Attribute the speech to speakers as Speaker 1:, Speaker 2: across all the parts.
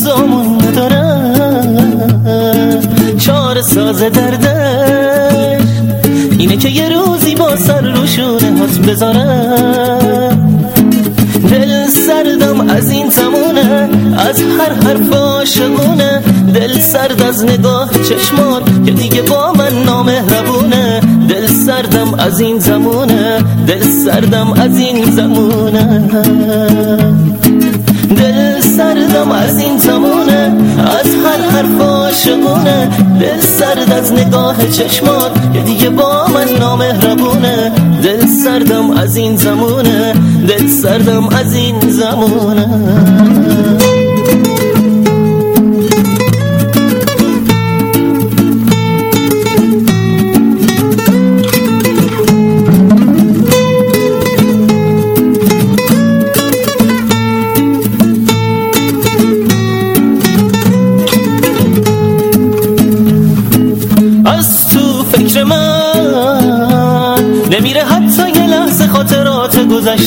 Speaker 1: زامون ندارم. چاره ساز دردش اینه که یه روزی با سر روشونه هات بذارم. دل سردم از این زمونه، از هر حرف عاشقونه. دل سرد از نگاه چشمات که دیگه با من نامهربونه. دل سردم از این زمونه، دل سردم از این زمونه. دل سردم از این زمونه، از هر حرف عاشقونه. دل سرد از نگاه چشمات که دیگه با من نامهربونه. دل سردم از این زمونه، دل سردم از این زمونه. از تو فکر من نمیره حتی یه لحظه خاطرات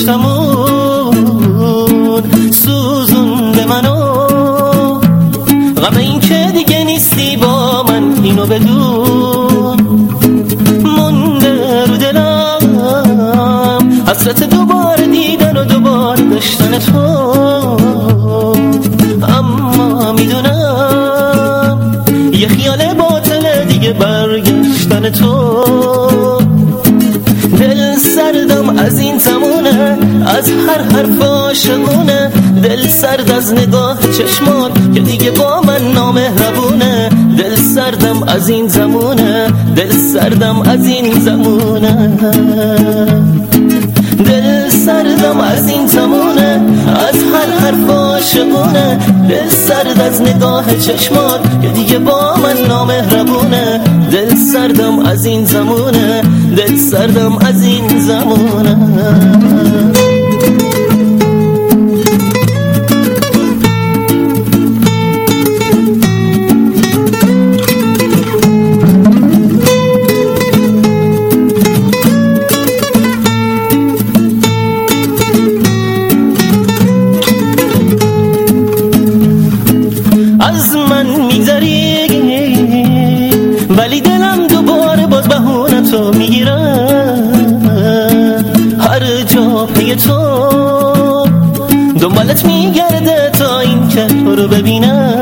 Speaker 1: گذشتمون. سوزونده منو غم این که دیگه نیستی با من، اینو بدون. مونده رو دلم حسرت دوباره دیدن و دوباره داشتن تو. اما میدونم یه خیال باطله دیگه برگشتن تو. دل سردم از این زمونه، از هر حرف عاشقونه. دل سرد از نگاه چشمات که دیگه با من نامهربونه. دل سردم از این زمونه، دل سردم از این زمونه. دل سردم از این زمونه، از هر حرف عاشقونه. دل سرد از نگاه چشمات که دیگه با من نامهربونه. دل سردم از این زمونه، دل سردم از این زمونه. از من میگذری ولی دلم دوباره باز بهونه تو میگیره. هر جا پی تو دنبالت میگرده تا این که تو رو ببینه.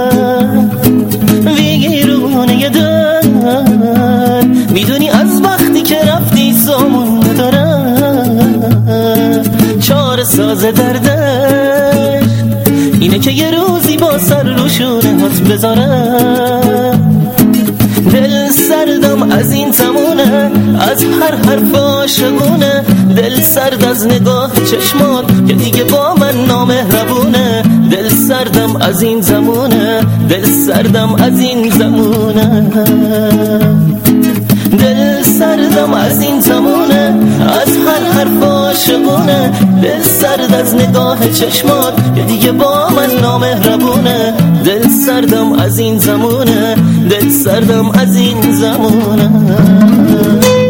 Speaker 1: ویرونه دل میدونی از وقتی که رفتی سامون نداره. چاره ساز دردش اینه که یه روزی با سر روشونه هات بذارم. دل سردم از این زمونه، از هر حرف عاشقونه. دل سرد از نگاه چشمات که دیگه با من نامهربونه. دل سردم از این زمونه، دل سردم از این زمونه. دل سردم از این زمونه، از هر حرف عاشقونه. دل سرد از نگاه چشمات که دیگه با من نامهربونه. دل سردم از این زمونه، دل سردم از این زمونه.